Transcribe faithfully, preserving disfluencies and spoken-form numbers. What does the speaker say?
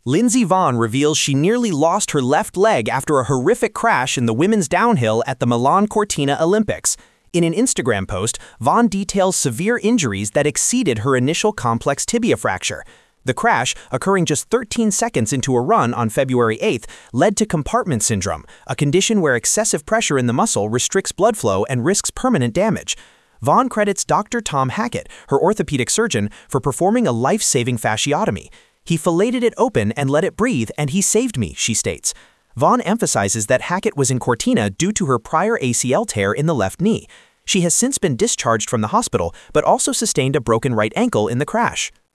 Lindsey Vonn reveals she nearly lost her left leg after a horrific crash in the women's downhill at the Milan Cortina Olympics. In an Instagram post, Vonn details severe injuries that exceeded her initial complex tibia fracture. The crash, occurring just thirteen seconds into a run on February eighth, led to compartment syndrome, a condition where excessive pressure in the muscle restricts blood flow and risks permanent damage. Vonn credits Doctor Tom Hackett, her orthopedic surgeon, for performing a life-saving fasciotomy. "He filleted it open and let it breathe, and he saved me," she states. Vonn emphasizes that Hackett was in Cortina due to her prior A C L tear in the left knee. She has since been discharged from the hospital, but also sustained a broken right ankle in the crash.